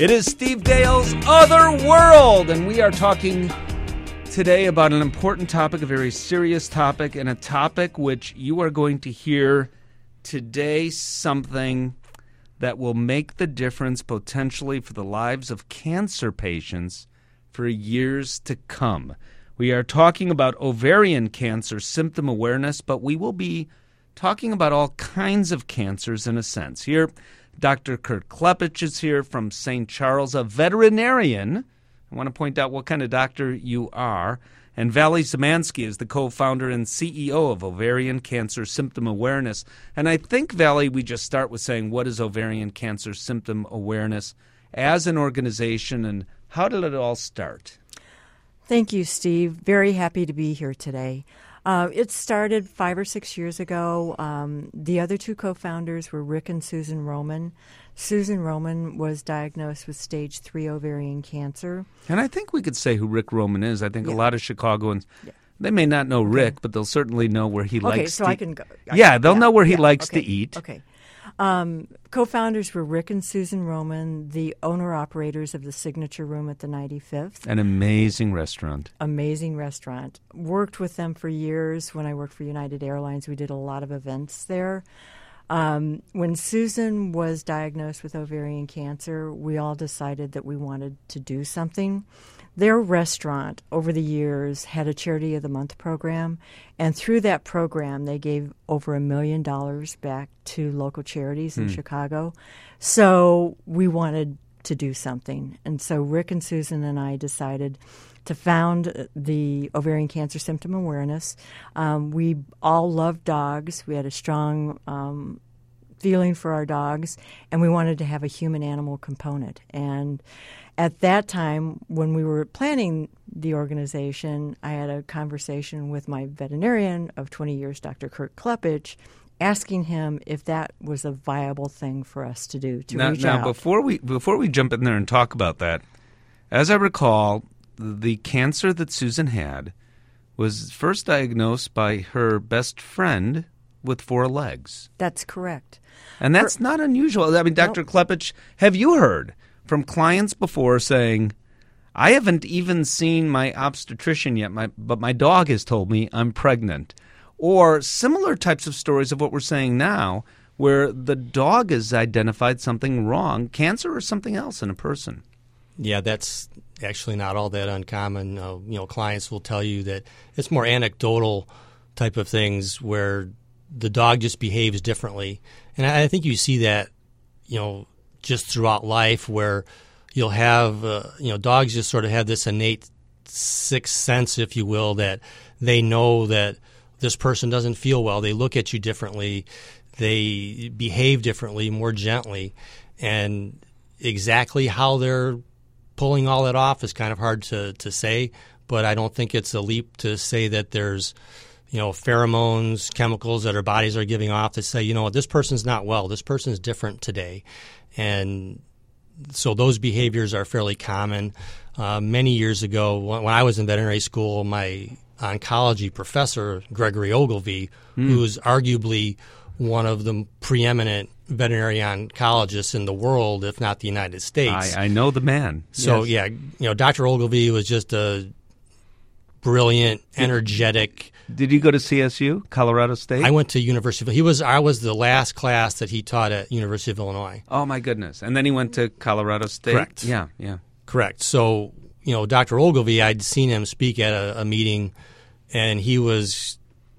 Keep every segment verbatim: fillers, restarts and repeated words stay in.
It is Steve Dale's Other World, and we are talking today about an important topic, a very serious topic, and a topic which you are going to hear today, something that will make the difference potentially for the lives of cancer patients for years to come. We are talking about ovarian cancer symptom awareness, but we will be talking about all kinds of cancers in a sense. Here, Doctor Kurt Klepich is here from Saint Charles, a veterinarian. I want to point out what kind of doctor you are. And Vali Zemansky is the co-founder and C E O of Ovarian Cancer Symptom Awareness. And I think, Vali, we just start with saying, what is Ovarian Cancer Symptom Awareness as an organization, and how did it all start? Thank you, Steve. Very happy to be here today. Uh, it started five or six years ago. Um, the other two co-founders were Rick and Susan Roman. Susan Roman was diagnosed with stage three ovarian cancer. And I think we could say who Rick Roman is. I think Yeah. a lot of Chicagoans, Yeah. they may not know Rick, but they'll certainly know where he Okay, likes so to I can go. I Yeah, can- they'll know where he yeah, likes okay, to eat. Okay. Um, co-founders were Rick and Susan Roman, the owner-operators of the Signature Room at the ninety-fifth. An amazing restaurant. Amazing restaurant. Worked with them for years. When I worked for United Airlines, we did a lot of events there. Um, when Susan was diagnosed with ovarian cancer, we all decided that we wanted to do something. Their restaurant, over the years, had a Charity of the Month program, and through that program, they gave over a million dollars back to local charities in Hmm. Chicago. So we wanted to do something. And so Rick and Susan and I decided to found the Ovarian Cancer Symptom Awareness. Um, we all love dogs. We had a strong um, feeling for our dogs, and we wanted to have a human-animal component. And at that time, when we were planning the organization, I had a conversation with my veterinarian of twenty years, Doctor Kurt Klepich, asking him if that was a viable thing for us to do, to Now, reach now out. before we before we jump in there and talk about that, as I recall, the cancer that Susan had was first diagnosed by her best friend with four legs. That's correct. And that's not unusual. I mean, Doctor Klepich, have you heard from clients before saying, I haven't even seen my obstetrician yet, my, but my dog has told me I'm pregnant? Or similar types of stories of what we're saying now, where the dog has identified something wrong, cancer or something else in a person. Yeah, that's actually not all that uncommon. Uh, you know, clients will tell you that it's more anecdotal type of things where the dog just behaves differently. And I, I think you see that, you know, just throughout life where you'll have, uh, you know, dogs just sort of have this innate sixth sense, if you will, that they know that this person doesn't feel well. They look at you differently. They behave differently, more gently. And exactly how they're pulling all that off is kind of hard to, to say, but I don't think it's a leap to say that there's, you know, pheromones, chemicals that our bodies are giving off to say, you know what, this person's not well. This person's different today. And so those behaviors are fairly common. Uh, many years ago, when, when I was in veterinary school, my oncology professor, Gregory Ogilvie, mm. who's arguably one of the preeminent veterinary oncologists in the world, if not the United States. I, I know the man. So, yes. yeah, you know, Doctor Ogilvie was just a brilliant, energetic. Did you go to C S U, Colorado State? I went to University of He was I was the last class that he taught at University of Illinois. Oh my goodness. And then he went to Colorado State? Correct. Yeah, yeah. Correct. So, you know, Doctor Ogilvie, I'd seen him speak at a, a meeting, and he was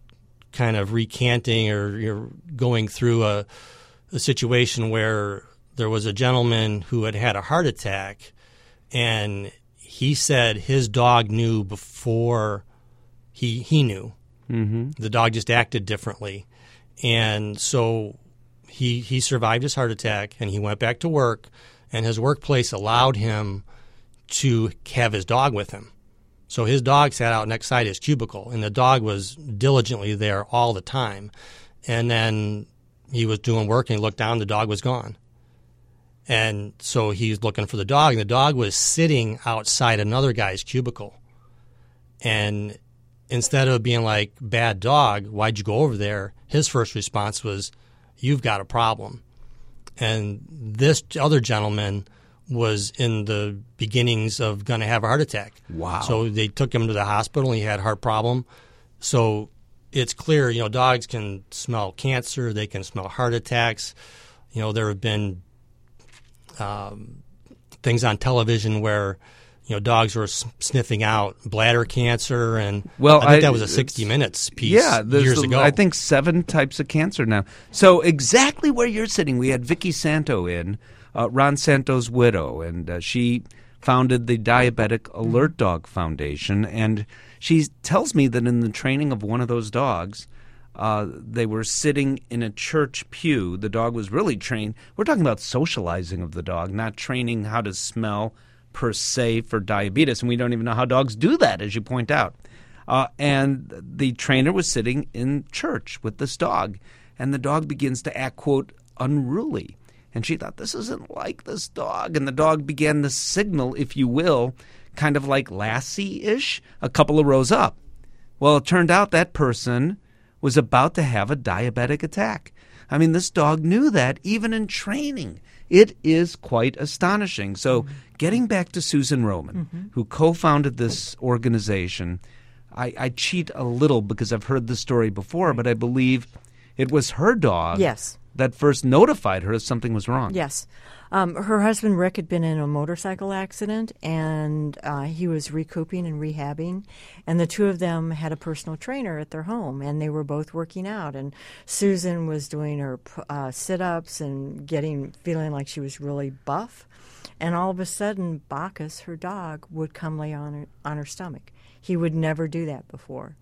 kind of recanting or you know, going through a, a situation where there was a gentleman who had had a heart attack, and he said his dog knew before he he knew. Mm-hmm. The dog just acted differently. And so he he survived his heart attack, and he went back to work, and his workplace allowed him to have his dog with him. So his dog sat out next side his cubicle, and the dog was diligently there all the time. And then he was doing work, and he looked down, the dog was gone. And so he's looking for the dog, and the dog was sitting outside another guy's cubicle. And instead of being like, bad dog, why'd you go over there? His first response was, you've got a problem. And this other gentleman was in the beginnings of going to have a heart attack. Wow. So they took him to the hospital, and he had a heart problem. So it's clear, you know, dogs can smell cancer. They can smell heart attacks. You know, there have been um, things on television where, you know, dogs were s- sniffing out bladder cancer, and well, I think I, that was a sixty minutes piece yeah, years the, ago. I think seven types of cancer now. So exactly where you're sitting, we had Vicky Santo in, uh, Ron Santo's widow, and uh, she founded the Diabetic Alert Dog Foundation, and she tells me that in the training of one of those dogs, uh, they were sitting in a church pew. The dog was really trained. We're talking about socializing of the dog, not training how to smell per se for diabetes, and we don't even know how dogs do that, as you point out. Uh, and the trainer was sitting in church with this dog, and the dog begins to act, quote, unruly. And she thought, this isn't like this dog. And the dog began to signal, if you will, kind of like Lassie-ish, a couple of rows up. Well, it turned out that person was about to have a diabetic attack. I mean, this dog knew that even in training. It is quite astonishing. So mm-hmm. getting back to Susan Roman, mm-hmm. who co-founded this organization, I, I cheat a little because I've heard the story before, right. but I believe it was her dog yes. that first notified her something was wrong. Yes. Um, her husband, Rick, had been in a motorcycle accident, and uh, he was recouping and rehabbing. And the two of them had a personal trainer at their home, and they were both working out. And Susan was doing her uh, sit-ups and getting feeling like she was really buff. And all of a sudden, Bacchus, her dog, would come lay on her, on her stomach. He would never do that before.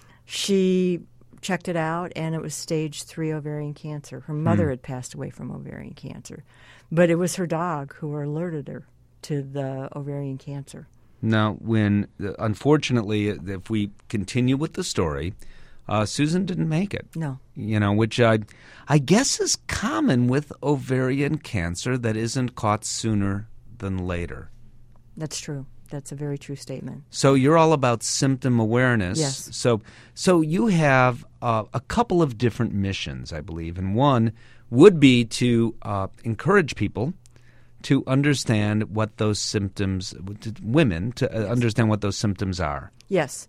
She checked it out, and it was stage three ovarian cancer. Her mother mm. had passed away from ovarian cancer, but it was her dog who alerted her to the ovarian cancer. Now, when unfortunately, if we continue with the story, uh, Susan didn't make it. No, you know, which I, I guess is common with ovarian cancer that isn't caught sooner than later. That's true. That's a very true statement. So you're all about symptom awareness. Yes. So, so you have uh, a couple of different missions, I believe, and one would be to uh, encourage people to understand what those symptoms, women to uh, yes. understand what those symptoms are. Yes.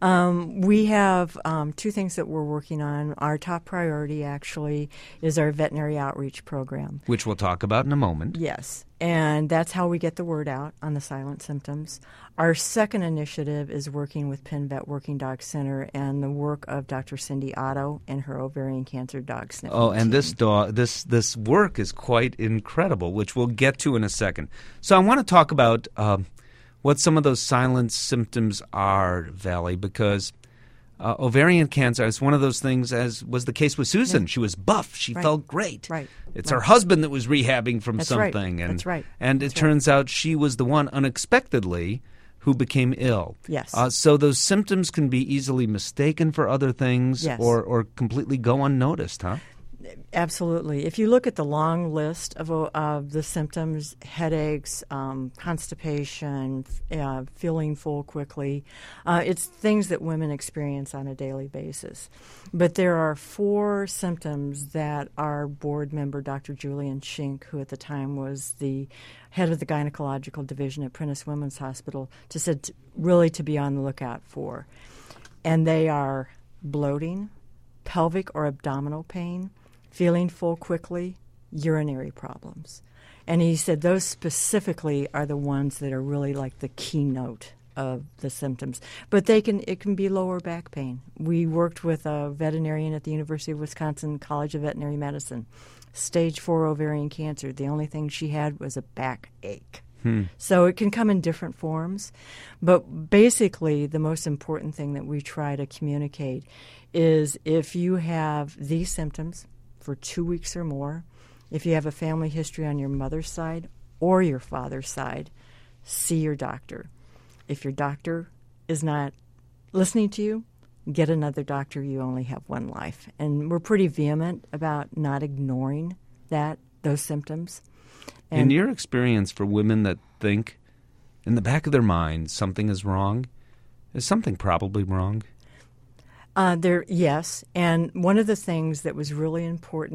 Um, we have um, two things that we're working on. Our top priority, actually, is our veterinary outreach program. Which we'll talk about in a moment. Yes. And that's how we get the word out on the silent symptoms. Our second initiative is working with Penn Vet Working Dog Center and the work of Doctor Cindy Otto and her ovarian cancer dog sniffing Oh, and team. this dog, this this work is quite incredible, which we'll get to in a second. So I want to talk about uh, what some of those silent symptoms are, Valley, because uh, ovarian cancer is one of those things, as was the case with Susan. Yeah. She was buff. She right. felt great. Right. It's right. her husband that was rehabbing from That's something. Right. And, That's right. And That's it turns out she was the one unexpectedly who became ill. Yes. Uh, so those symptoms can be easily mistaken for other things yes. or, or completely go unnoticed, huh? Absolutely. If you look at the long list of, of the symptoms, headaches, um, constipation, uh, feeling full quickly, uh, it's things that women experience on a daily basis. But there are four symptoms that our board member, Doctor Julian Schink, who at the time was the head of the gynecological division at Prentice Women's Hospital, just said to, really to be on the lookout for. And they are bloating, pelvic or abdominal pain, feeling full quickly, urinary problems. And he said those specifically are the ones that are really like the keynote of the symptoms. But they can it can be lower back pain. We worked with a veterinarian at the University of Wisconsin College of Veterinary Medicine, stage four ovarian cancer. The only thing she had was a backache. Hmm. So it can come in different forms. But basically, the most important thing that we try to communicate is if you have these symptoms for two weeks or more, if you have a family history on your mother's side or your father's side, see your doctor. If your doctor is not listening to you, get another doctor. You only have one life. And we're pretty vehement about not ignoring that, those symptoms. And in your experience, for women that think in the back of their mind something is wrong, is something probably wrong? Uh, there, yes, and one of the things that was really important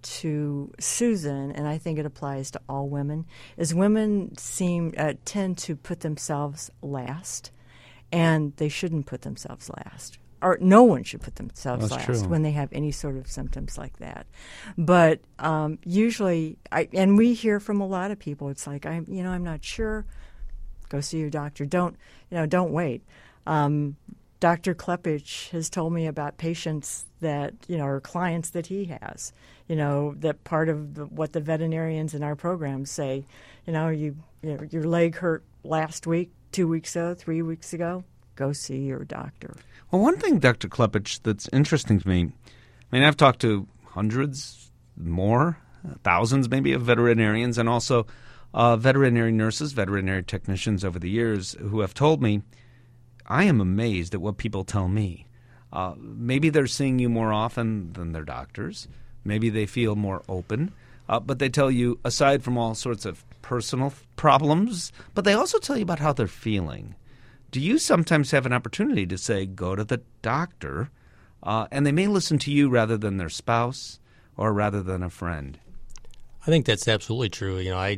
to Susan, and I think it applies to all women, is women seem uh, tend to put themselves last, and they shouldn't put themselves last. Or no one should put themselves That's last true. when they have any sort of symptoms like that. But um, usually, I, and we hear from a lot of people, it's like, I'm, you know, I'm not sure. Go see your doctor. Don't, you know, don't wait. Um, Doctor Klepich has told me about patients that, you know, or clients that he has, you know, that part of the, what the veterinarians in our programs say, you know, you, you know, your leg hurt last week, two weeks ago, three weeks ago, go see your doctor. Well, one thing, Doctor Klepich, that's interesting to me, I mean, I've talked to hundreds, more, thousands maybe, of veterinarians and also uh, veterinary nurses, veterinary technicians over the years who have told me, I am amazed at what people tell me. Uh, maybe they're seeing you more often than their doctors. Maybe they feel more open. Uh, but they tell you, aside from all sorts of personal problems, but they also tell you about how they're feeling. Do you sometimes have an opportunity to say, go to the doctor, uh, and they may listen to you rather than their spouse or rather than a friend? I think that's absolutely true. You know, I,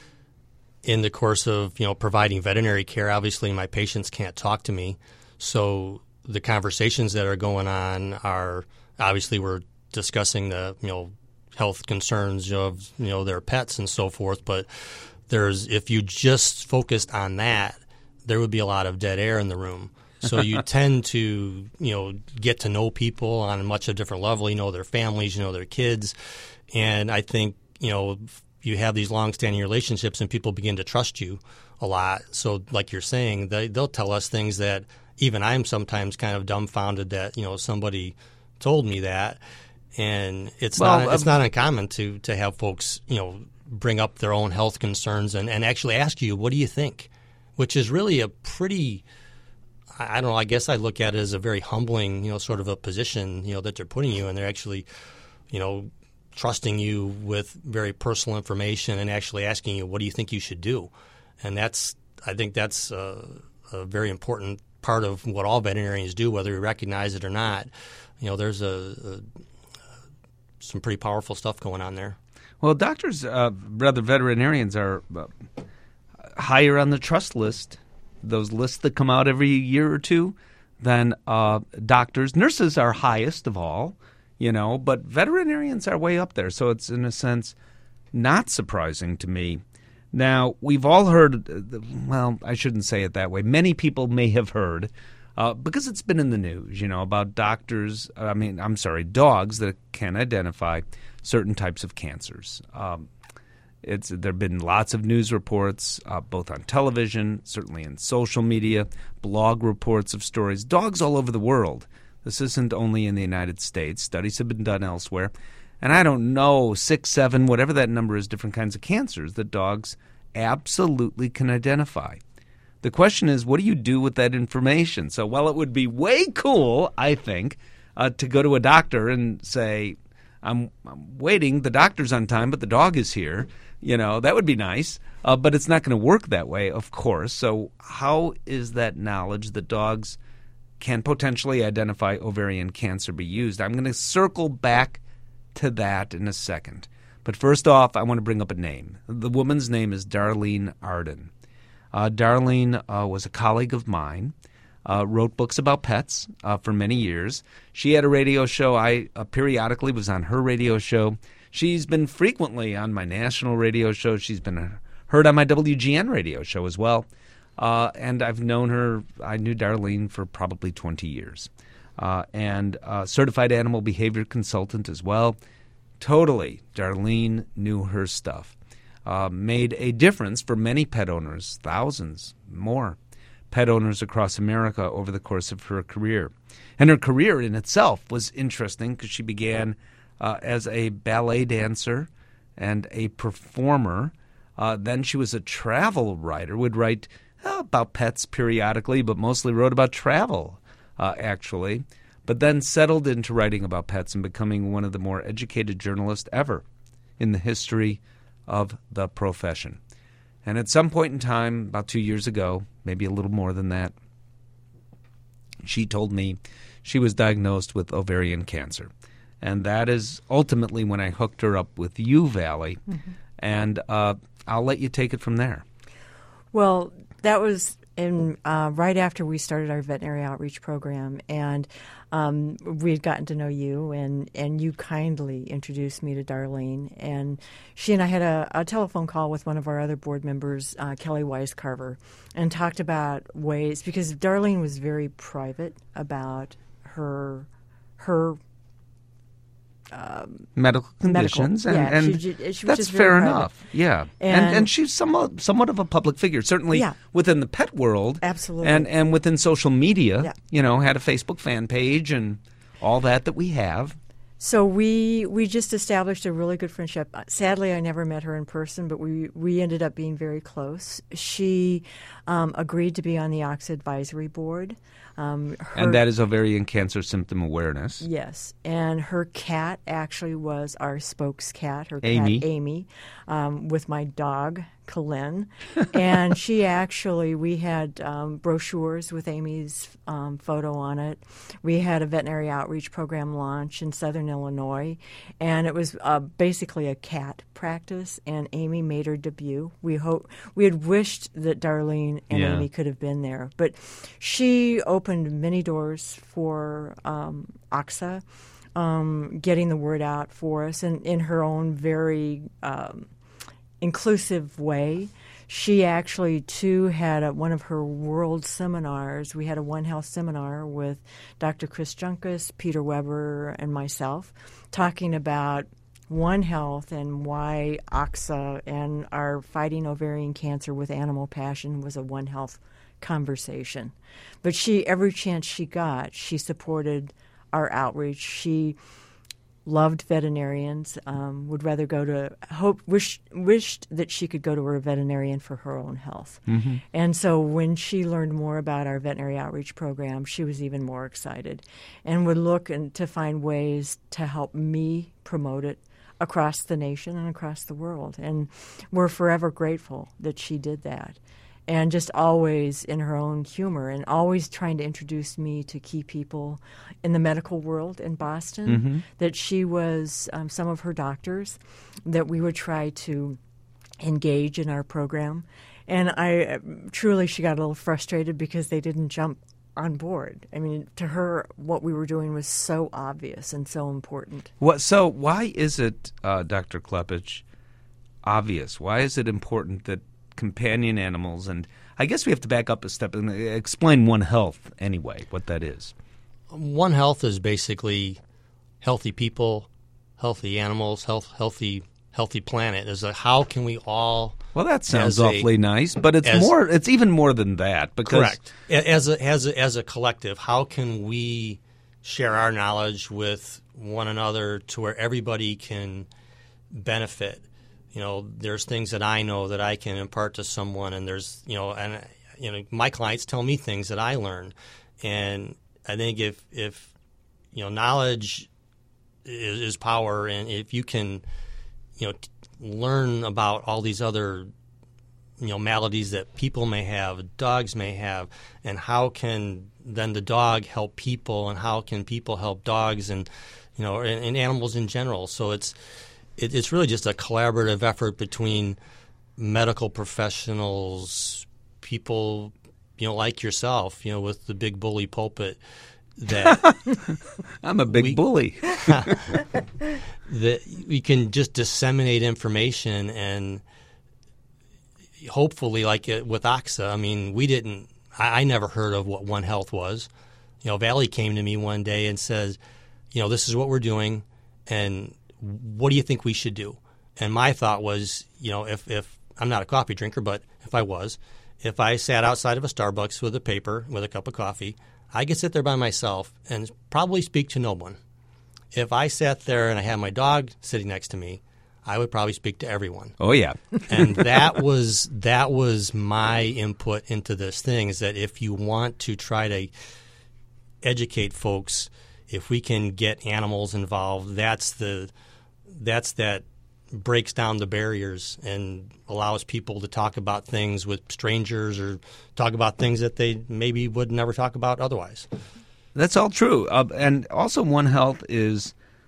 in the course of, you know, providing veterinary care, obviously my patients can't talk to me. So the conversations that are going on are, obviously we're discussing the, you know, health concerns of, you know, their pets and so forth. But there's, if you just focused on that, there would be a lot of dead air in the room. So you tend to, you know, get to know people on a much a different level. You know their families, you know their kids. And I think, you know, you have these long-standing relationships and people begin to trust you a lot. So like you're saying, they, they'll tell us things that even I'm sometimes kind of dumbfounded that, you know, somebody told me that. And it's well, not um, it's not uncommon to, to have folks, you know, bring up their own health concerns and, and actually ask you, what do you think? Which is really a pretty, I don't know, I guess I look at it as a very humbling, you know, sort of a position, you know, that they're putting you in. They're actually, you know, trusting you with very personal information and actually asking you, what do you think you should do? And that's, I think that's a, a very important part of what all veterinarians do, whether we recognize it or not. You know, there's a, a some pretty powerful stuff going on there. Well, doctors, uh, rather veterinarians, are uh, higher on the trust list, those lists that come out every year or two, than uh, doctors. Nurses are highest of all, you know, but veterinarians are way up there. So it's, in a sense, not surprising to me. Now, we've all heard, well, I shouldn't say it that way. Many people may have heard, uh, because it's been in the news, you know, about doctors, I mean, I'm sorry, dogs that can identify certain types of cancers. Um, it's there have been lots of news reports, uh, both on television, certainly in social media, blog reports of stories, dogs all over the world. This isn't only in the United States. Studies have been done elsewhere. And I don't know, six, seven, whatever that number is, different kinds of cancers that dogs absolutely can identify. The question is, what do you do with that information? So while it would be way cool, I think, uh, to go to a doctor and say, I'm, I'm waiting, the doctor's on time, but the dog is here, you know, that would be nice. Uh, but it's not going to work that way, of course. So how is that knowledge that dogs can potentially identify ovarian cancer be used? I'm going to circle back to that in a second. But first off, I want to bring up a name. The woman's name is Darlene Arden. Uh, Darlene uh, was a colleague of mine, uh, wrote books about pets uh, for many years. She had a radio show. I uh, periodically was on her radio show. She's been frequently on my national radio show. She's been uh, heard on my W G N radio show as well. Uh, and I've known her, I knew Darlene for probably twenty years. Uh, and uh, certified animal behavior consultant as well. Totally, Darlene knew her stuff. Uh, made a difference for many pet owners, thousands more pet owners across America over the course of her career. And her career in itself was interesting because she began uh, as a ballet dancer and a performer. Uh, then she was a travel writer, would write uh, about pets periodically, but mostly wrote about travel, uh, actually. But then settled into writing about pets and becoming one of the more educated journalists ever in the history of the profession. And at some point in time, about two years ago, maybe a little more than that, she told me she was diagnosed with ovarian cancer. And that is ultimately when I hooked her up with you, Valley. Mm-hmm. And uh, I'll let you take it from there. Well, that was in uh, right after we started our veterinary outreach program, and um, we had gotten to know you, and, and you kindly introduced me to Darlene. And she and I had a, a telephone call with one of our other board members, uh, Kelly Weiscarver, and talked about ways, because Darlene was very private about her her Um, medical conditions, medical, and, yeah, and she, she was that's just very fair private. enough. Yeah, and, and and she's somewhat somewhat of a public figure, certainly yeah. within the pet world, absolutely, and and within social media. Yeah. You know, had a Facebook fan page and all that that we have. So we we just established a really good friendship. Sadly, I never met her in person, but we, we ended up being very close. She um, agreed to be on the O X A advisory board. Um, her, and that is ovarian cancer symptom awareness. Yes. And her cat actually was our spokes cat, her Amy. cat Amy, um, with my dog, Colin. And she actually, we had um, brochures with Amy's um, photo on it. We had a veterinary outreach program launch in Southern Illinois, and it was uh, basically a cat practice, and Amy made her debut. We hope we had wished that Darlene and Yeah. Amy could have been there, but she opened many doors for um, O X A, um, getting the word out for us, and in her own very um, inclusive way. She actually, too, had a, one of her world seminars. We had a One Health seminar with Doctor Chris Junkus, Peter Weber, and myself, talking about One Health and why O X A and our fighting ovarian cancer with animal passion was a One Health conversation. But she, every chance she got, she supported our outreach. She loved veterinarians, um, would rather go to, hope, wish, wished that she could go to her veterinarian for her own health. Mm-hmm. And so when she learned more about our veterinary outreach program, she was even more excited and would look and to find ways to help me promote it across the nation and across the world. And we're forever grateful that she did that. And just always in her own humor and always trying to introduce me to key people in the medical world in Boston, Mm-hmm. that she was um, some of her doctors that we would try to engage in our program. And I truly, she got a little frustrated because they didn't jump on board. I mean, to her, what we were doing was so obvious and so important. What? So why is it, uh, Doctor Klepich, obvious? Why is it important that companion animals, and I guess we have to back up a step and explain One Health anyway, what that is. One Health is basically healthy people, healthy animals, health, healthy healthy planet. Is a, how can we all Well, that sounds a- awfully nice, but it's as- more. It's even more than that. Because correct A- as a, as a, as a collective, how can we share our knowledge with one another to where everybody can benefit? You know, there's things that I know that I can impart to someone, and there's, you know, and you know, my clients tell me things that I learn, and I think if if you know, knowledge is, is power, and if you can, you know, t- learn about all these other, you know, maladies that people may have, dogs may have, and how can then the dog help people, and how can people help dogs, and you know, and, and animals in general. So it's it, it's really just a collaborative effort between medical professionals, people, you know, like yourself, you know, with the big bully pulpit. That I'm a big we, bully. that we can just disseminate information, and hopefully, like it, with O X A, I mean, we didn't. I, I never heard of what One Health was. You know, Valley came to me one day and says, you know, this is what we're doing, and what do you think we should do? And my thought was, you know, if if I'm not a coffee drinker, but if I was, if I sat outside of a Starbucks with a paper with a cup of coffee, I could sit there by myself and probably speak to no one. If I sat there and I had my dog sitting next to me, I would probably speak to everyone. Oh yeah, And that was that was my input into this thing, is that if you want to try to educate folks, if we can get animals involved, that's the that's that breaks down the barriers and allows people to talk about things with strangers, or talk about things that they maybe would never talk about otherwise. that's all true. Uh, and also, One Health is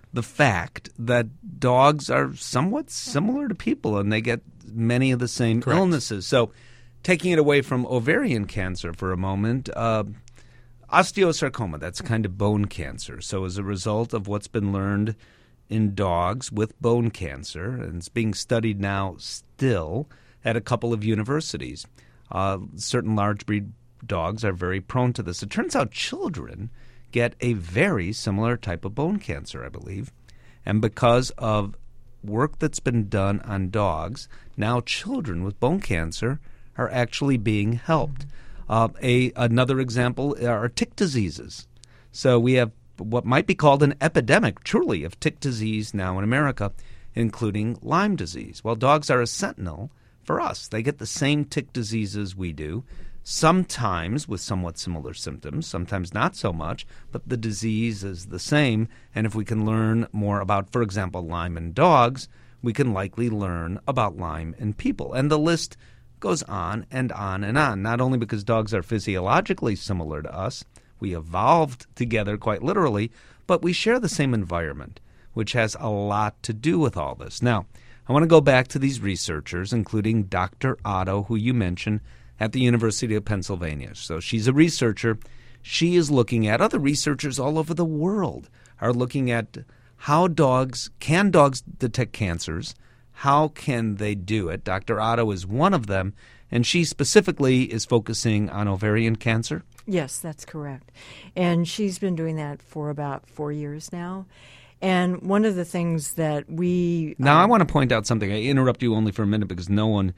the fact that dogs are somewhat similar to people and they get many of the same Correct. illnesses. So taking it away from ovarian cancer for a moment, uh, osteosarcoma, that's a kind of bone cancer. So as a result of what's been learned in dogs with bone cancer, and it's being studied now still at a couple of universities, uh, certain large breed dogs are very prone to this. It turns out children get a very similar type of bone cancer, I believe. And because of work that's been done on dogs, now children with bone cancer are actually being helped. Uh, a another example are tick diseases. So we have what might be called an epidemic, truly, of tick disease now in America, including Lyme disease. Well, dogs are a sentinel for us. They get the same tick diseases we do, sometimes with somewhat similar symptoms, sometimes not so much, but the disease is the same. And if we can learn more about, for example, Lyme in dogs, we can likely learn about Lyme in people. And the list goes on and on and on, not only because dogs are physiologically similar to us, we evolved together quite literally, but we share the same environment, which has a lot to do with all this. Now, I want to go back to these researchers, including Doctor Otto, who you mentioned, at the University of Pennsylvania. So she's a researcher. She is looking at, other researchers all over the world are looking at how dogs, can dogs detect cancers? How can they do it? Doctor Otto is one of them, and she specifically is focusing on ovarian cancer. Yes, that's correct. And she's been doing that for about four years now. And one of the things that we... Now, um, I want to point out something. I interrupt you only for a minute because no one...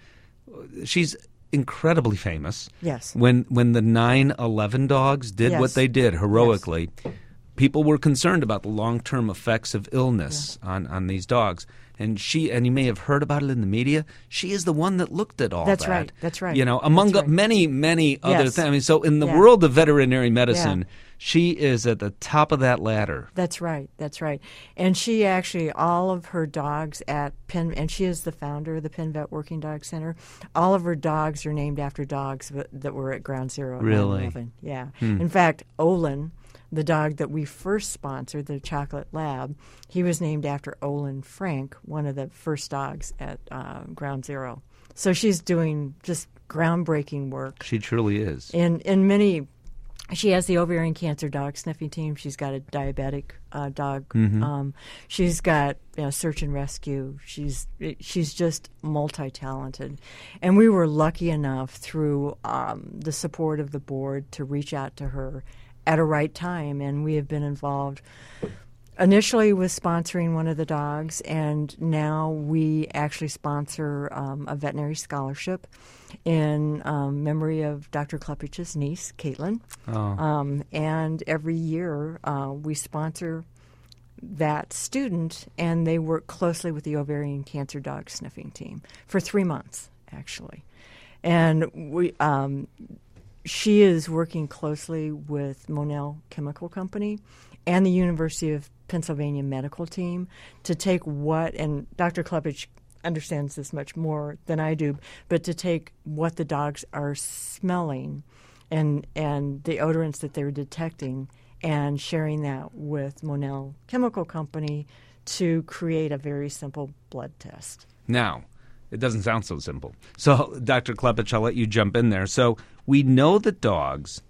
She's incredibly famous. Yes. When when the nine eleven dogs did Yes. what they did heroically, people were concerned about the long-term effects of illness yeah. on, on these dogs. And she, and you may have heard about it in the media, she is the one that looked at all That's that. right. That's right. You know, among That's right. many, many other Yes. things. I mean, so in the Yeah. world of veterinary medicine, Yeah. she is at the top of that ladder. That's right. That's right. And she actually, all of her dogs at Penn, and she is the founder of the Penn Vet Working Dog Center. All of her dogs are named after dogs that, that were at Ground Zero. at Really? nine eleven. Yeah. Hmm. In fact, Olin, the dog that we first sponsored, the Chocolate Lab, he was named after Olin Frank, one of the first dogs at uh, Ground Zero. So she's doing just groundbreaking work. She truly is. In in many, she has the ovarian cancer dog sniffing team. She's got a diabetic uh, dog. Mhm. Um, she's got you know, search and rescue. She's she's just multi-talented, and we were lucky enough through um, the support of the board to reach out to her at a right time, and we have been involved initially with sponsoring one of the dogs, and now we actually sponsor um, a veterinary scholarship in um, memory of Doctor Klepich's niece, Caitlin. Oh. Um, and every year uh, we sponsor that student, and they work closely with the ovarian cancer dog sniffing team for three months, actually. And we... Um, She is working closely with Monell Chemical Company and the University of Pennsylvania medical team to take what, and Doctor Klepich understands this much more than I do, but to take what the dogs are smelling and and the odorants that they're detecting and sharing that with Monell Chemical Company to create a very simple blood test. Now, it doesn't sound so simple. So, Doctor Klepich, I'll let you jump in there. So, we know that dogs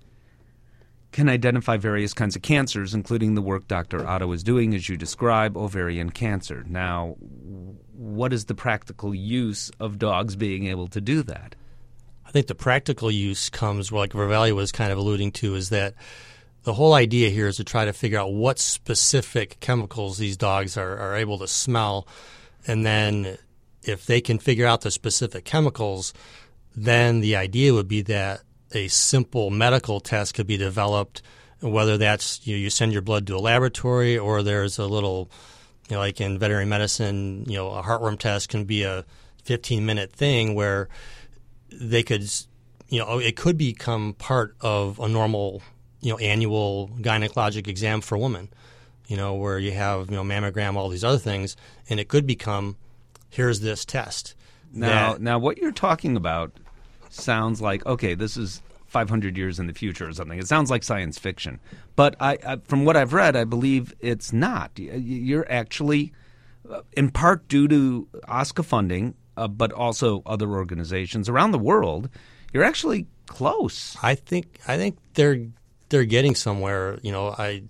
can identify various kinds of cancers, including the work Doctor Otto is doing, as you describe, ovarian cancer. Now, what is the practical use of dogs being able to do that? I think the practical use comes, like Vervalia was kind of alluding to, is that the whole idea here is to try to figure out what specific chemicals these dogs are, are able to smell, and then if they can figure out the specific chemicals, then the idea would be that a simple medical test could be developed, whether that's you know, you send your blood to a laboratory or there's a little, you know, like in veterinary medicine, you know, a heartworm test can be a fifteen-minute thing where they could, you know, it could become part of a normal, you know, annual gynecologic exam for a woman, you know, where you have, you know, mammogram, all these other things, and it could become, here's this test. Now, that, now, what you're talking about sounds like, okay, this is five hundred years in the future or something. It sounds like science fiction. But I, I, from what I've read, I believe it's not. You're actually, in part due to OSCA funding, uh, but also other organizations around the world, you're actually close. I think I think they're they're getting somewhere. You know, I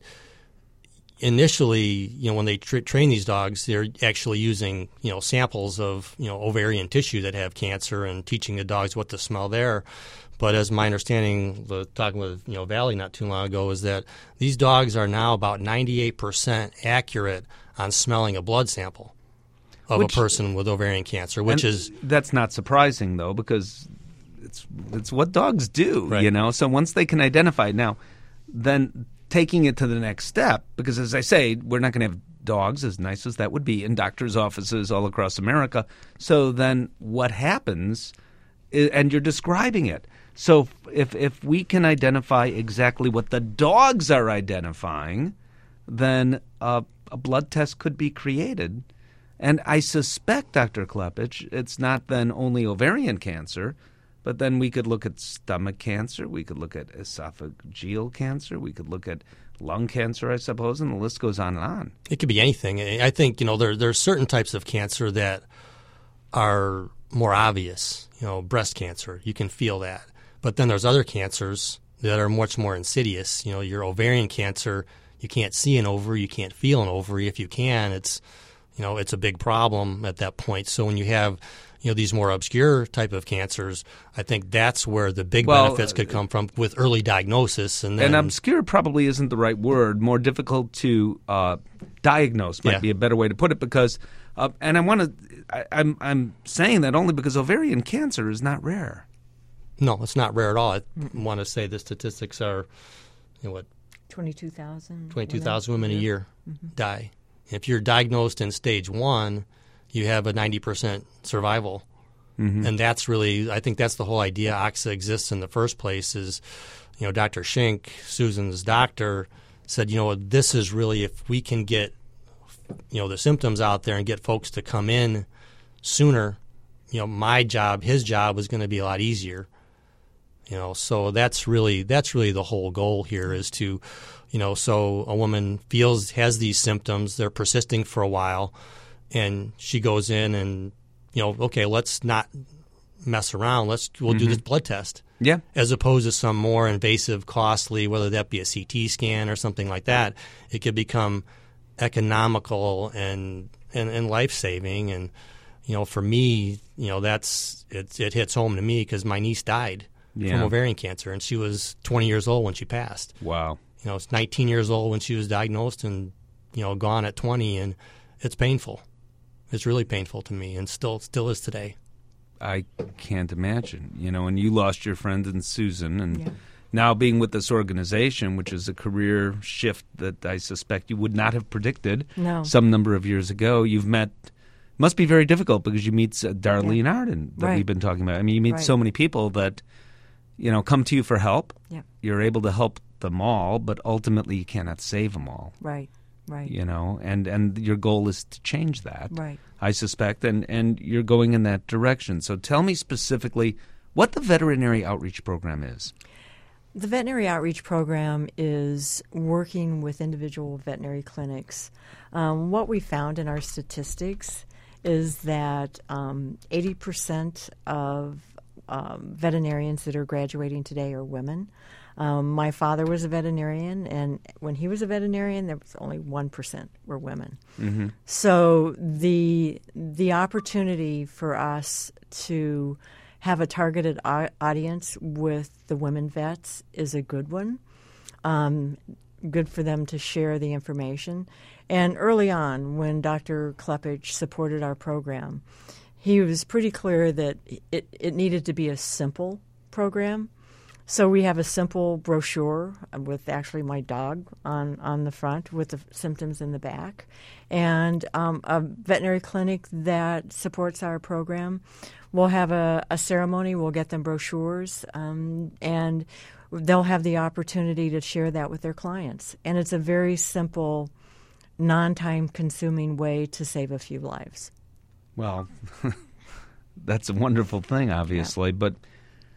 initially, you know, when they tra- train these dogs, they're actually using, you know, samples of, you know, ovarian tissue that have cancer and teaching the dogs what to smell there. But as my understanding, the, talking with, you know, Valley not too long ago, is that these dogs are now about ninety-eight percent accurate on smelling a blood sample of which, a person with ovarian cancer, which is... That's not surprising, though, because it's it's what dogs do, right. you know? So once they can identify it, now, then taking it to the next step, because as I say, we're not going to have dogs, as nice as that would be, in doctors' offices all across America. So then what happens, is, and you're describing it. So if if we can identify exactly what the dogs are identifying, then uh, a blood test could be created. And I suspect, Doctor Klepich, it's not then only ovarian cancer, but then we could look at stomach cancer, we could look at esophageal cancer, we could look at lung cancer, I suppose, and the list goes on and on. It could be anything. I think, you know, there there are certain types of cancer that are more obvious. You know, breast cancer, you can feel that. But then there's other cancers that are much more insidious. You know, your ovarian cancer, you can't see an ovary, you can't feel an ovary. If you can, it's, you know, it's a big problem at that point. So when you have, you know, these more obscure type of cancers, I think that's where the big well, benefits could come from with early diagnosis. And then, and obscure probably isn't the right word. More difficult to uh, diagnose might yeah. be a better way to put it. Because, uh, and I want to, I'm I'm saying that only because ovarian cancer is not rare. No, it's not rare at all. I want to say the statistics are, you know, what? twenty-two thousand. twenty-two thousand women, women a year mm-hmm. die. If you're diagnosed in stage one, you have a ninety percent survival. Mm-hmm. And that's really, I think that's the whole idea O X A exists in the first place is, you know, Doctor Schenk, Susan's doctor, said, you know, this is really, if we can get, you know, the symptoms out there and get folks to come in sooner, you know, my job, his job was going to be a lot easier. You know, so that's really that's really the whole goal here is to, you know, so a woman feels has these symptoms, they're persisting for a while, and she goes in and, you know, okay, let's not mess around. Let's we'll mm-hmm. do this blood test. Yeah. As opposed to some more invasive, costly, whether that be a C T scan or something like that, it could become economical and and, and life saving. And, you know, for me, you know, that's it. It hits home to me because my niece died. Yeah. From ovarian cancer, and she was twenty years old when she passed. Wow. You know, it's nineteen years old when she was diagnosed and, you know, gone at twenty, and it's painful. It's really painful to me and still still is today. I can't imagine. You know, and you lost your friend in Susan, and yeah. now being with this organization, which is a career shift that I suspect you would not have predicted no. some number of years ago. You've met – must be very difficult because you meet uh, Darlene yeah. Arden that right. we've been talking about. I mean, you meet right. so many people that – you know, come to you for help. Yeah. You're able to help them all, but ultimately you cannot save them all. Right, right. You know, and, and your goal is to change that, right. I suspect, and, and you're going in that direction. So tell me specifically what the Veterinary Outreach Program is. The Veterinary Outreach Program is working with individual veterinary clinics. Um, what we found in our statistics is that um, eighty percent of Um, veterinarians that are graduating today are women. Um, my father was a veterinarian, and when he was a veterinarian, there was only one percent were women. Mm-hmm. So the the opportunity for us to have a targeted au- audience with the women vets is a good one. Um, good for them to share the information. And early on, when Doctor Klepich supported our program, he was pretty clear that it, it needed to be a simple program. So we have a simple brochure with actually my dog on, on the front with the symptoms in the back, and um, a veterinary clinic that supports our program. We'll have a, a ceremony. We'll get them brochures, um, and they'll have the opportunity to share that with their clients. And it's a very simple, non-time-consuming way to save a few lives. Well, that's a wonderful thing, obviously. Yeah. But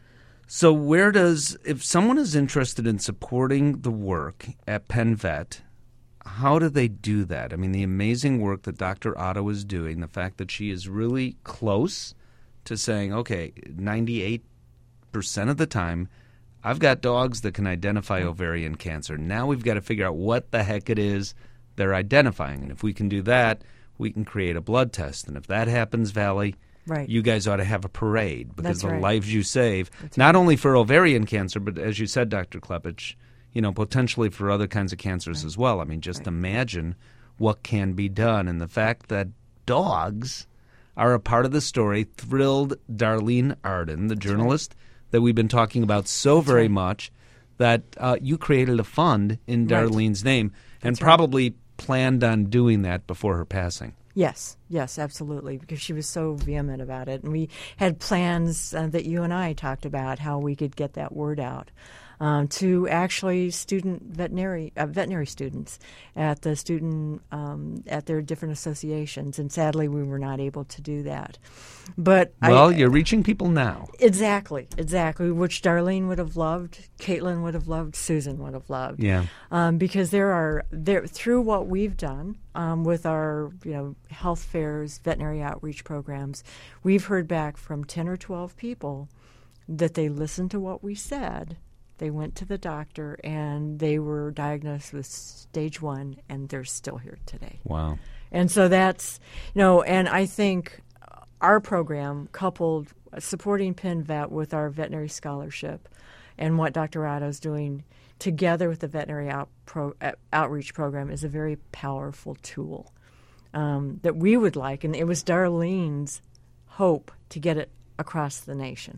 So where does, if someone is interested in supporting the work at Penn Vet, how do they do that? I mean, the amazing work that Doctor Otto is doing, the fact that she is really close to saying, okay, ninety-eight percent of the time, I've got dogs that can identify ovarian cancer. Now we've got to figure out what the heck it is they're identifying. And if we can do that, we can create a blood test. And if that happens, Valley, right. you guys ought to have a parade because That's the right. lives you save, That's not right. only for ovarian cancer, but as you said, Doctor Klepich, you know, potentially for other kinds of cancers right. as well. I mean, just right. imagine what can be done. And the fact that dogs are a part of the story thrilled Darlene Arden, the That's journalist right. that we've been talking about so very right. much, that uh, you created a fund in Right. Darlene's name and That's right. probably planned on doing that before her passing. Yes, yes, absolutely, because she was so vehement about it. And we had plans uh, that you and I talked about how we could get that word out um, to actually student veterinary uh, veterinary students at the student um, at their different associations. And sadly, we were not able to do that. But Well, I, you're reaching people now. Exactly, exactly, which Darlene would have loved, Caitlin would have loved, Susan would have loved. Yeah. Um, because there are there through what we've done um, with our you know health fairs, veterinary outreach programs, we've heard back from ten or twelve people that they listened to what we said. They went to the doctor and they were diagnosed with stage one, and they're still here today. Wow. And so that's you know, and I think our program coupled supporting Penn Vet with our veterinary scholarship and what Doctor Otto's doing together with the veterinary out pro, uh, outreach program is a very powerful tool um, that we would like. And it was Darlene's hope to get it across the nation.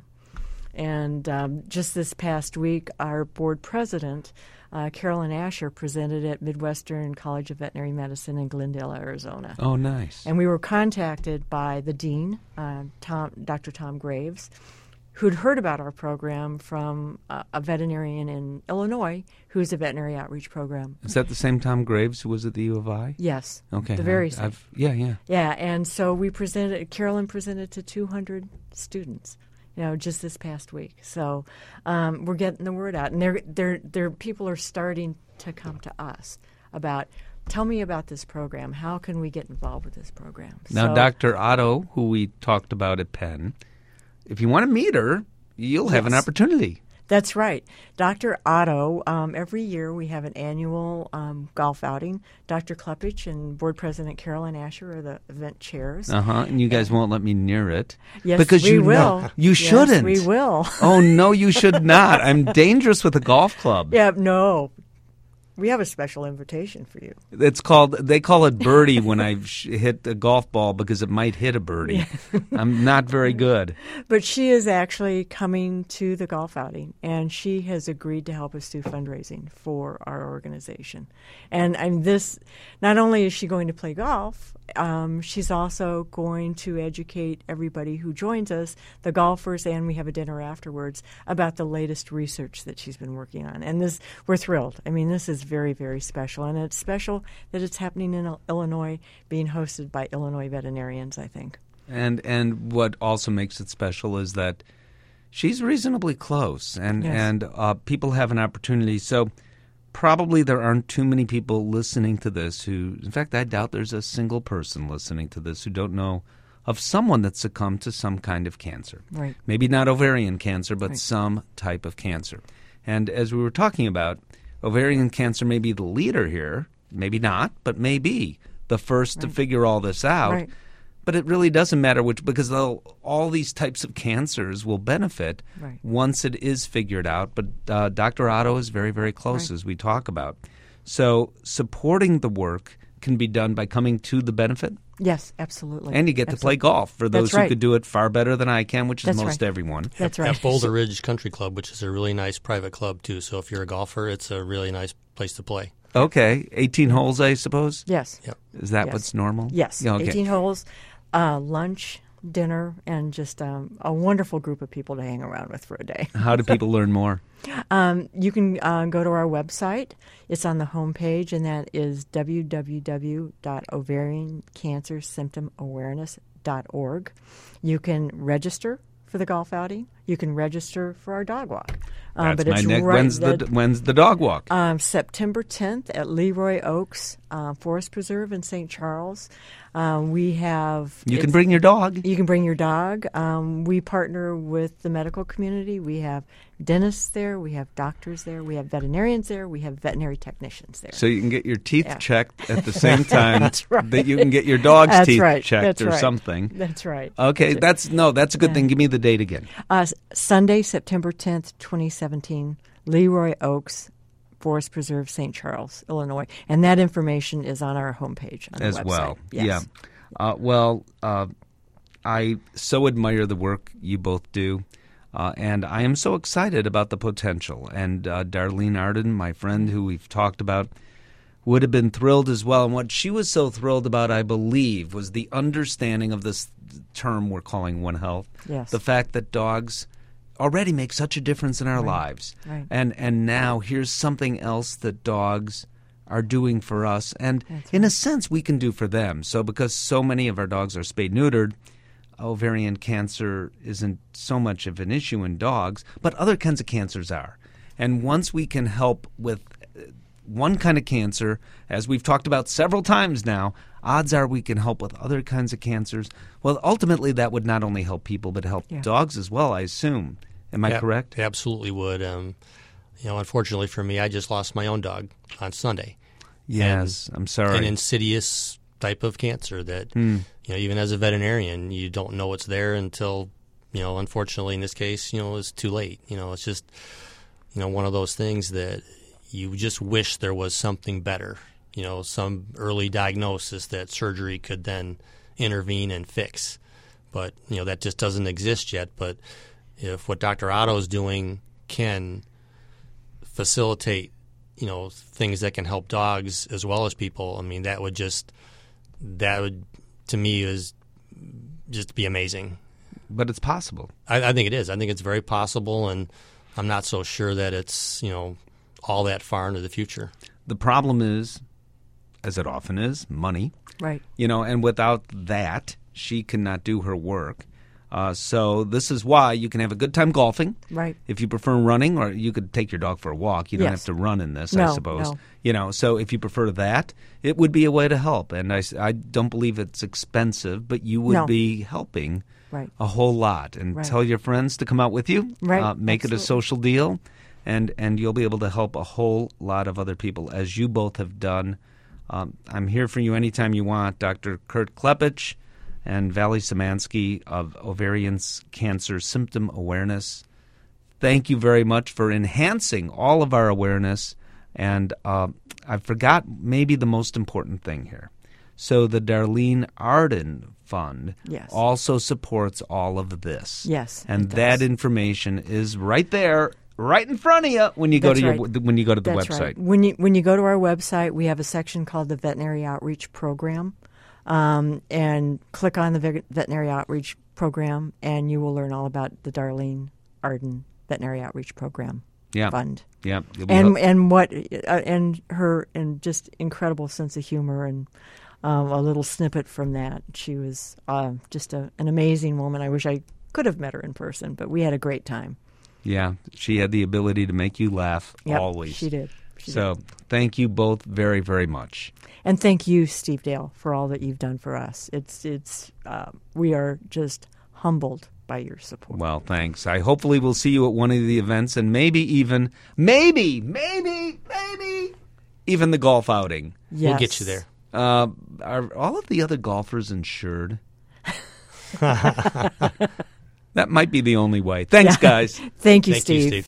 And um, just this past week, our board president, uh, Carolyn Asher, presented at Midwestern College of Veterinary Medicine in Glendale, Arizona. Oh, nice. And we were contacted by the dean, uh, Tom, Doctor Tom Graves, who'd heard about our program from uh, a veterinarian in Illinois who's a veterinary outreach program. Is that the same Tom Graves who was at the U of I? Yes. Okay. The very I, same. I've, yeah, yeah. Yeah, and so we presented, Carolyn presented to two hundred students, you know, just this past week. So um, we're getting the word out. And they're, they're, they're, people are starting to come to us about, tell me about this program. How can we get involved with this program? Now, So- Doctor Otto, who we talked about at Penn, if you want to meet her, you'll have an Yes. opportunity. That's right. Doctor Otto, um, every year we have an annual um, golf outing. Doctor Klepich and Board President Carolyn Asher are the event chairs. Uh-huh. And you guys won't let me near it. Yes, because we you will. Know, you Yes, shouldn't. we will. Oh, no, you should not. I'm dangerous with a golf club. Yeah, no. We have a special invitation for you. It's called, they call it birdie when I sh- hit a golf ball because it might hit a birdie. I'm not very good. But she is actually coming to the golf outing, and she has agreed to help us do fundraising for our organization. And I mean, this, not only is she going to play golf, um, she's also going to educate everybody who joins us, the golfers, and we have a dinner afterwards, about the latest research that she's been working on. And this, we're thrilled. I mean, this is very, very special. And it's special that it's happening in Illinois, being hosted by Illinois veterinarians, I think. And and what also makes it special is that she's reasonably close, and, Yes. and uh, people have an opportunity. So probably there aren't too many people listening to this who, in fact, I doubt there's a single person listening to this who don't know of someone that succumbed to some kind of cancer. Right. Maybe not ovarian cancer, but Right. some type of cancer. And as we were talking about, ovarian cancer may be the leader here, maybe not, but may be the first to Right. figure all this out. Right. But it really doesn't matter which, because they'll, all these types of cancers will benefit Right. once it is figured out. But uh, Doctor Otto is very, very close, Right. as we talk about. So supporting the work can be done by coming to the benefit, Yes, absolutely. and you get to play Absolutely. golf for those That's who right. could do it far better than I can, which is That's most right. everyone. That's right. At Boulder Ridge Country Club, which is a really nice private club, too. So if you're a golfer, it's a really nice place to play. Okay, eighteen holes, I suppose? Yes. Yep. Is that Yes. what's normal? Yes. Yeah, okay. eighteen holes, uh, lunch, dinner, and just um, a wonderful group of people to hang around with for a day. How do people learn more? Um, you can uh, go to our website. It's on the homepage, and that is w w w dot ovarian cancer symptom awareness dot org. You can register for the golf outing. you can register for our dog walk. Um, That's but my it's next. right, When's the that, when's the dog walk? um, September tenth at Leroy Oaks uh, Forest Preserve in Saint Charles. Um, we have You can it's- bring your dog. You can bring your dog. Um, we partner with the medical community. We have dentists there. We have doctors there. We have veterinarians there. We have veterinary technicians there. So you can get your teeth Yeah. checked at the same time That's right. that you can get your dog's That's teeth right. checked That's or right. something. That's right. Okay, that's no, that's a good thing. Give me the date again. Uh, Sunday, September tenth, twenty seventeen, Leroy Oaks Forest Preserve, Saint Charles, Illinois. And that information is on our homepage on the As website. well. Yes. Yeah. Uh, well, uh, I so admire the work you both do, uh, and I am so excited about the potential. And uh, Darlene Arden, my friend who we've talked about, would have been thrilled as well. And what she was so thrilled about, I believe, was the understanding of this term we're calling One Health. Yes. The fact that dogs already make such a difference in our lives. Right. And and now here's something else that dogs are doing for us, and That's in a sense we can do for them. So because so many of our dogs are spayed-neutered, ovarian cancer isn't so much of an issue in dogs, but other kinds of cancers are. And once we can help with one kind of cancer, as we've talked about several times now, odds are we can help with other kinds of cancers. Well, ultimately that would not only help people, but help Yeah. dogs as well, I assume. Am I Yep, correct? Absolutely would. Um, you know, unfortunately for me, I just lost my own dog on Sunday. Yes, I'm sorry. An insidious type of cancer that, Hmm. you know, even as a veterinarian, you don't know it's there until, you know, unfortunately in this case, you know, it's too late. You know, it's just, you know, one of those things that you just wish there was something better, you know, some early diagnosis that surgery could then intervene and fix. But, you know, that just doesn't exist yet. But if what Doctor Otto is doing can facilitate, you know, things that can help dogs as well as people, I mean, that would just, that would, to me, is just be amazing. But it's possible. I, I think it is. I think it's very possible, and I'm not so sure that it's, you know, all that far into the future. The problem is, as it often is, money. Right. You know, and without that, she cannot do her work. Uh, so this is why you can have a good time golfing. Right. If you prefer running, or you could take your dog for a walk. You don't Yes. have to run in this, No, I suppose. no. You know, so if you prefer that, it would be a way to help. And I, s- I don't believe it's expensive, but you would No. be helping Right. a whole lot. And Right. tell your friends to come out with you. Right. Uh, make it a Absolutely. social deal, and, and you'll be able to help a whole lot of other people, as you both have done. Um, I'm here for you anytime you want. Doctor Kurt Klepich and Valerie Szymanski of Ovarian Cancer Symptom Awareness. Thank you very much for enhancing all of our awareness. And uh, I forgot maybe the most important thing here. So the Darlene Arden Fund Yes. also supports all of this. Yes, And it that does. information is right there, right in front of you when you go That's to your right. when you go to the That's website. right. When you when you go to our website, we have a section called the Veterinary Outreach Program, um, and click on the ve- Veterinary Outreach Program, and you will learn all about the Darlene Arden Veterinary Outreach Program Yeah. Fund, Yeah. You'll be and hel- and what uh, and her and just incredible sense of humor and. Um, a little snippet from that. She was uh, just a, an amazing woman. I wish I could have met her in person, but we had a great time. yeah, she had the ability to make you laugh Yep, always. she did. She So did. thank you both very, very much. And thank you, Steve Dale, for all that you've done for us. It's it's uh, we are just humbled by your support. Well, thanks. I hopefully will see you at one of the events, and maybe even, maybe, maybe, maybe, even the golf outing. Yes. We'll get you there. Uh, are all of the other golfers insured? That might be the only way. Thanks, Yeah. guys. Thank you, Thank Steve. you, Steve.